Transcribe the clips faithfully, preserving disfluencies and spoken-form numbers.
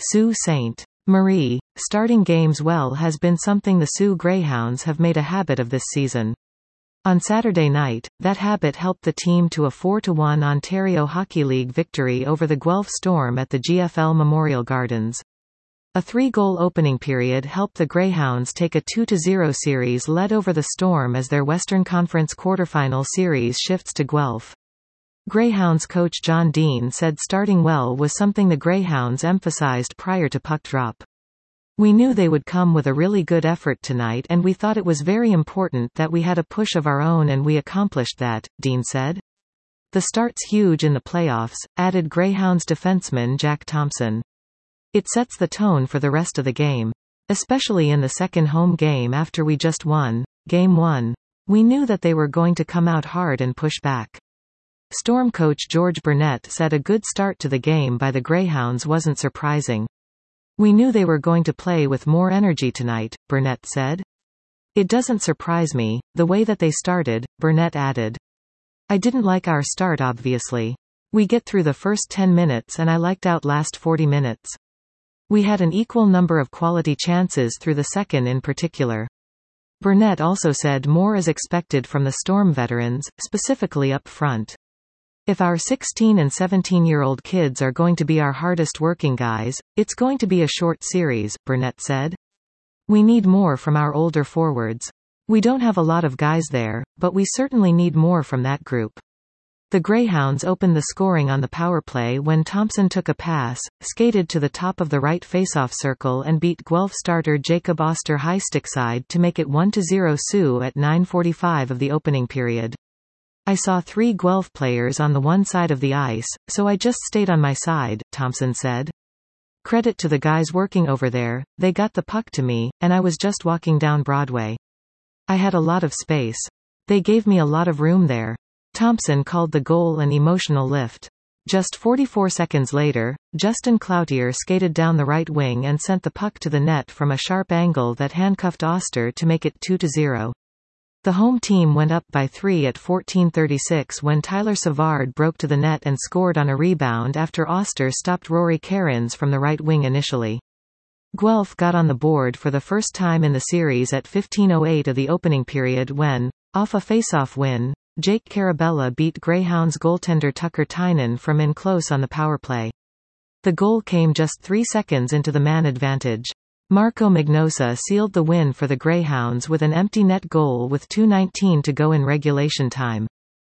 Sault Ste. Marie. Starting games well has been something the Sault Greyhounds have made a habit of this season. On Saturday night, that habit helped the team to a four to one Ontario Hockey League victory over the Guelph Storm at the G F L Memorial Gardens. A three-goal opening period helped the Greyhounds take a two to zero series lead over the Storm as their Western Conference quarterfinal series shifts to Guelph. Greyhounds coach John Dean said starting well was something the Greyhounds emphasized prior to puck drop. "We knew they would come with a really good effort tonight and we thought it was very important that we had a push of our own and we accomplished that," Dean said. "The start's huge in the playoffs," added Greyhounds defenseman Jack Thompson. "It sets the tone for the rest of the game. Especially in the second home game after we just won, Game one. We knew that they were going to come out hard and push back." Storm coach George Burnett said a good start to the game by the Greyhounds wasn't surprising. "We knew they were going to play with more energy tonight," Burnett said. "It doesn't surprise me, the way that they started," Burnett added. "I didn't like our start obviously. We get through the first ten minutes and I liked out last forty minutes. We had an equal number of quality chances through the second in particular." Burnett also said more is expected from the Storm veterans, specifically up front. "If our sixteen and seventeen-year-old kids are going to be our hardest working guys, it's going to be a short series," Burnett said. "We need more from our older forwards. We don't have a lot of guys there, but we certainly need more from that group." The Greyhounds opened the scoring on the power play when Thompson took a pass, skated to the top of the right faceoff circle and beat Guelph starter Jacob Oster high stickside to make it one to zero Sault at nine forty-five of the opening period. "I saw three Guelph players on the one side of the ice, so I just stayed on my side," Thompson said. "Credit to the guys working over there, they got the puck to me, and I was just walking down Broadway. I had a lot of space. They gave me a lot of room there." Thompson called the goal an emotional lift. Just forty-four seconds later, Justin Cloutier skated down the right wing and sent the puck to the net from a sharp angle that handcuffed Oster to make it two to zero. The home team went up by three at fourteen thirty-six when Tyler Savard broke to the net and scored on a rebound after Oster stopped Rory Cairns from the right wing initially. Guelph got on the board for the first time in the series at fifteen oh eight of the opening period when, off a faceoff win, Jake Carabella beat Greyhounds goaltender Tucker Tynan from in close on the power play. The goal came just three seconds into the man advantage. Marco Magnosa sealed the win for the Greyhounds with an empty net goal with two nineteen to go in regulation time.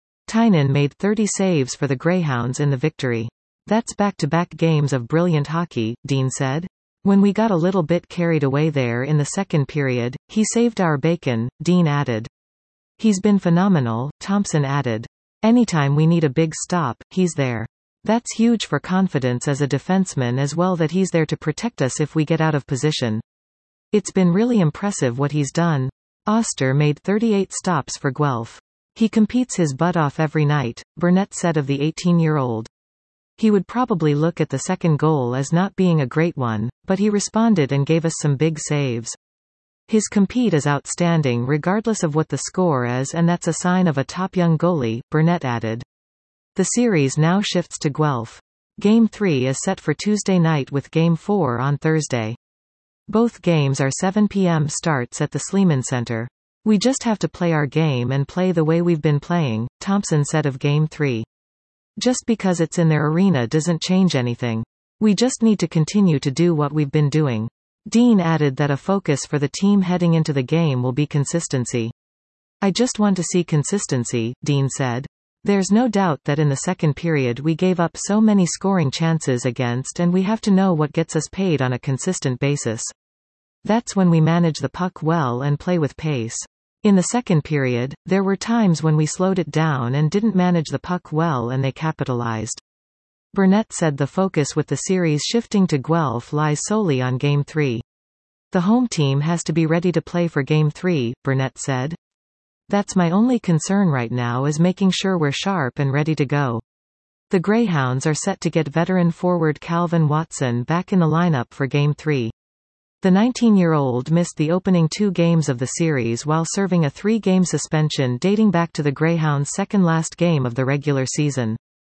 Tynan made thirty saves for the Greyhounds in the victory. "That's back-to-back games of brilliant hockey," Dean said. "When we got a little bit carried away there in the second period, he saved our bacon," Dean added. "He's been phenomenal," Thompson added. "Anytime we need a big stop, he's there. That's huge for confidence as a defenseman as well that he's there to protect us if we get out of position. It's been really impressive what he's done." Oster made thirty-eight stops for Guelph. "He competes his butt off every night," Burnett said of the eighteen-year-old. "He would probably look at the second goal as not being a great one, but he responded and gave us some big saves. His compete is outstanding regardless of what the score is and that's a sign of a top young goalie," Burnett added. The series now shifts to Guelph. Game three is set for Tuesday night with Game four on Thursday. Both games are seven p m starts at the Sleeman Center. "We just have to play our game and play the way we've been playing," Thompson said of Game three. "Just because it's in their arena doesn't change anything. We just need to continue to do what we've been doing." Dean added that a focus for the team heading into the game will be consistency. "I just want to see consistency," Dean said. "There's no doubt that in the second period we gave up so many scoring chances against and we have to know what gets us paid on a consistent basis. That's when we manage the puck well and play with pace. In the second period, there were times when we slowed it down and didn't manage the puck well and they capitalized." Burnett said the focus with the series shifting to Guelph lies solely on Game three. "The home team has to be ready to play for Game three, Burnett said. "That's my only concern right now is making sure we're sharp and ready to go." The Greyhounds are set to get veteran forward Calvin Watson back in the lineup for Game three. The nineteen-year-old missed the opening two games of the series while serving a three-game suspension dating back to the Greyhounds' second-last game of the regular season.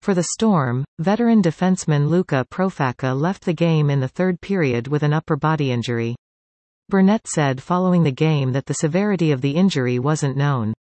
For the Storm, veteran defenseman Luka Profaka left the game in the third period with an upper body injury. Burnett said following the game that the severity of the injury wasn't known.